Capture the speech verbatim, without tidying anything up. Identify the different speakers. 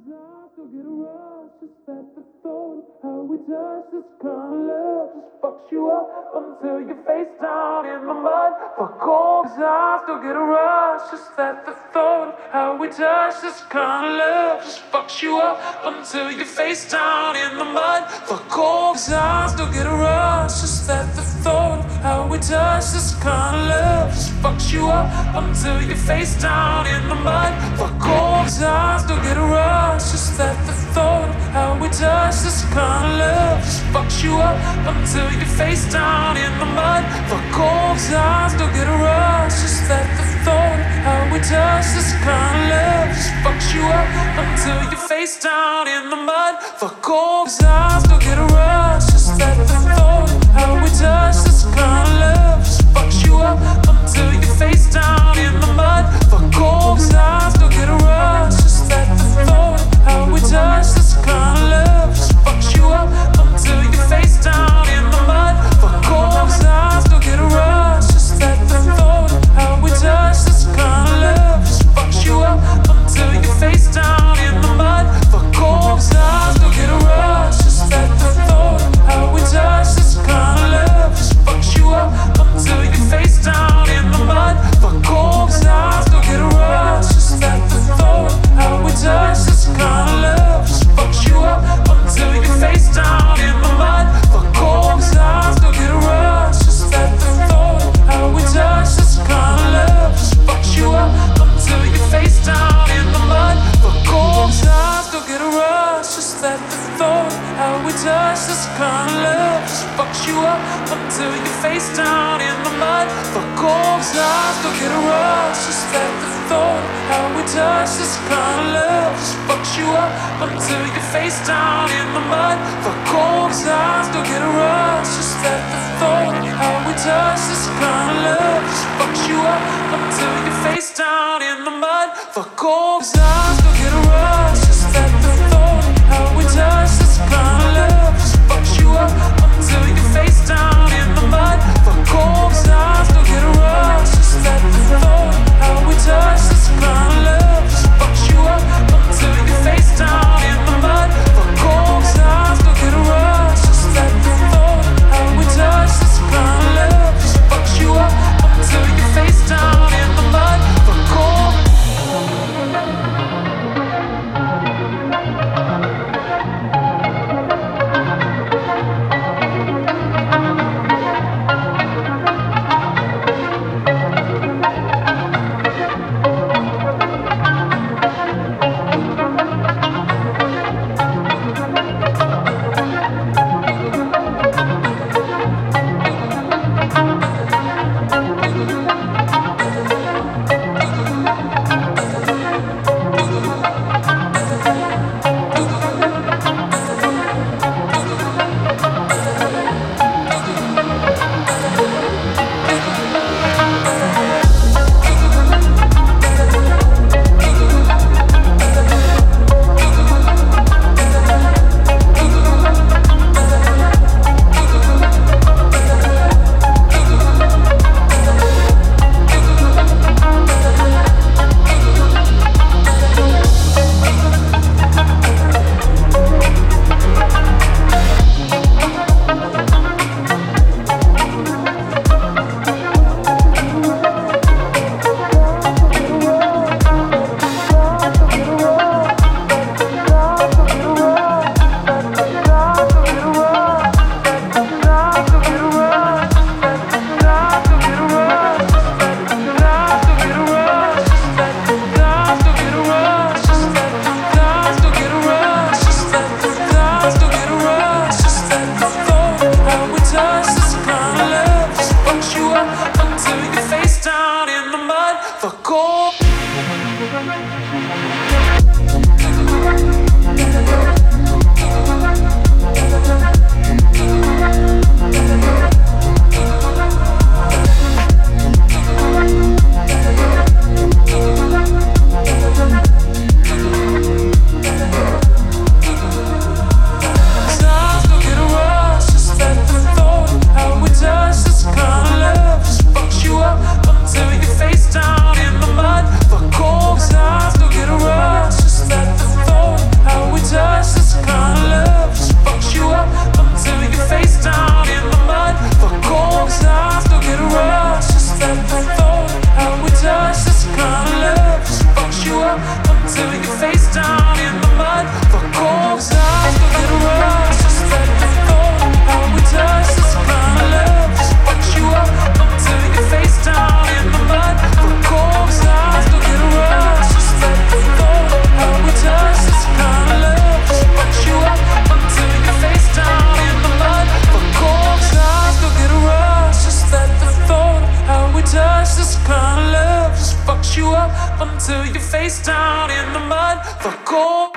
Speaker 1: I still get a rush just at the thought of how we touch. This kind of love just fucks you up until your face down in the mud. Fuck all, 'cause I still get a rush just at the thought of how we touch. This kind of love just fucks you up until your face down in the mud. Fuck all, 'cause I still get a rush just at the thought of how we touch. This kind of love just fucks you up until your face down in the mud. Fuck all, 'cause I still get a rush just at the thought of how we touch. This kind of love just fucks you up until your face down in the mud. Fuck all, 'cause I still get a rush just at the thought of how we touch. This kind of love just fucks you up until your face down in the mud. Fuck all, 'cause I still get a rush just at the thought of how we touch. This kind of love just fucks you up until your face down in the mud. Fuck all, 'cause I still get a rush just at the thought of how we touch. This kind of love just fucks you up until your face down in the mud. Fuck all, 'cause I still get a rush just at the thought of how we touch. This kind of love just fucks you up until your face down in the mud. Fuck all, 'cause I still get a rush just at the thought of how we touch. This kind of love just fucks you up until your face down in the mud. Fuck all, 'cause I still get a rush just at the thought of how we touch. This kind of love just fucks you up until your face down in the mud. Fuck all, 'cause I still get a rush just at the thought of how we touch. This kind of love just fucks you up until your face down in the mud. Fuck all, 'cause I still get a rush just at the thought of how we touch. This kind of love just fucks you up until your face down in the mud. Fuck all, 'cause I still get a rush just at the thought of how we touch. This kind of love just fucks you up until your face down in the mud. Fuck all, 'cause I still get a rush just at the thought of how we touch. This kind of love just fucks you up until your face down in the mud. Fuck all, 'cause I still get a rush just at the thought of how we touch. This kind of love just fucks you up until your face down in the mud. Fuck all, 'cause I still get a rush just at the thought of how we touch. This kind of love just fucks you up until your face down in the mud. Fuck all, 'cause I still get a rush just at the thought of how we touch. This kind of love just fucks you up until your face down in the mud. Fuck all. face down in the mud. Fuck all.